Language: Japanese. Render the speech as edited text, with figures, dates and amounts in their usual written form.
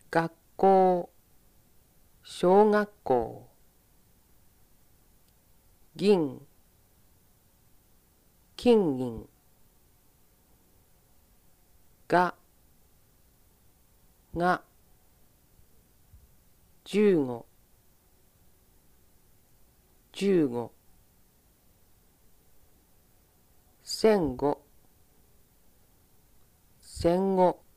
学校、小学校。銀、金銀。が、15、15。戦後、戦後。